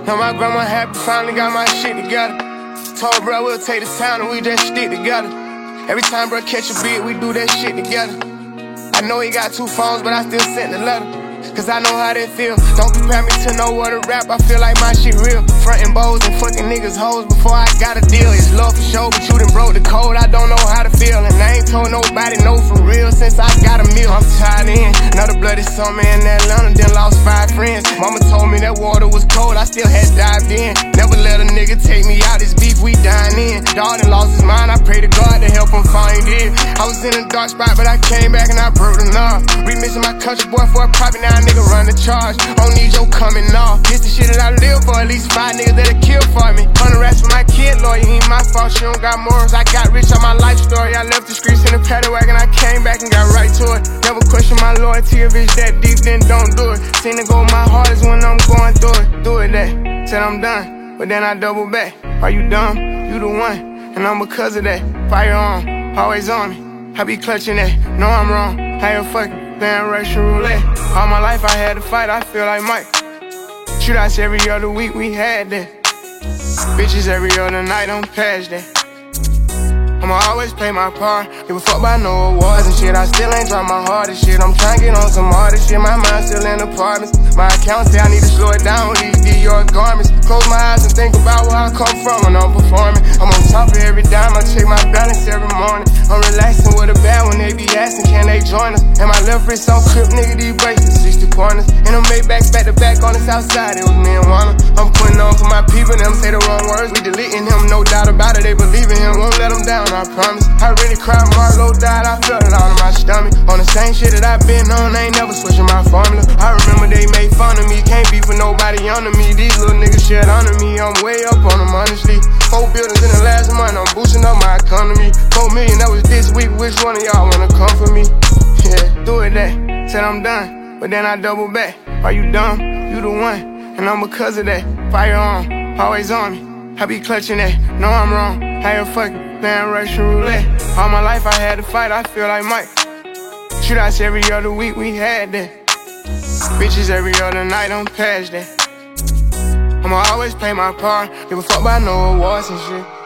Now my grandma happy, finally got my shit together. Told bro we'll take the town and we just stick together. Every time bro catch a beat, we do that shit together. I know he got 2 phones, but I still send the letter. Cause I know how they feel. Don't compare me to no other rap, I feel like my shit real. Frontin' bows and fucking niggas hoes before I got a deal. It's love for sure, but you done broke the code, I don't know how to feel. And I ain't told nobody no for real since I got a meal. I'm tied in, another bloody summer in Atlanta, then lost 5 friends. Mama told me that water was cold, I still had dived in. Never let a nigga take me out, this beef we dying in. Dawg done lost his mind, I pray to God to help him find it. I was in a dark spot, but I came back and I broke the knob. Remixing my country boy for a profit, now a nigga run the charge. Don't need your coming off. This the shit that I live for, at least 5 niggas that'll kill for me. 100 rats for my kid, lawyer, ain't my fault, she don't got morals. I got rich on my life story, I left the streets in a paddy wagon, I came back and got right to it. Never question my loyalty, if it's that deep, then don't do it. Seen it go my hardest when I'm going through it. Do it that, said I'm done, but then I double back. Are you dumb? You the one, and I'm because of that. Fire on, always on me, I be clutching that. No, I'm wrong, I ain't fucking playing Russian roulette. All my life I had to fight, I feel like Mike. Shootouts every other week, we had that. Bitches every other night, I'm past that. I'ma always play my part. Give a fuck about no awards and shit. I still ain't trying my hardest shit. I'm trying to get on some hardest shit. My mind still in apartments. My account say I need to slow it down with these Dior garments. Close my eyes and think about where I come from when I'm performing. I'm on top of every dime, I check my balance every morning. I'm relaxing with a bad when they be asking, can they join us? And my left wrist on crib, nigga, these bracelets, 60 pointers. And them Maybachs back to back on the south side, it was me and Wanna. I'm putting on for my people, them say the wrong words. We deleting him, no doubt about it, they believe in him. Won't let them down, I promise. I really cried, Marlo died, I felt it all in my stomach. On the same shit that I've been on, I ain't never switching my formula. I remember they made fun of me, can't be for nobody under me. These little niggas shit under me, I'm way up on them honestly. 4 buildings in the last month, I'm boosting up my economy. 4 million, that was this week, which one of y'all wanna come for me? Yeah, do it that, said I'm done, but then I double back. Are you dumb? You the one, and I'm because of that. Fire on, always on me, I be clutching that. No, I'm wrong, I ain't fucking playing Russian roulette. All my life I had to fight, I feel like Mike. Shootouts every other week, we had that. Bitches every other night, I'm past that. I'ma always play my part. Give a fuck about no awards and shit.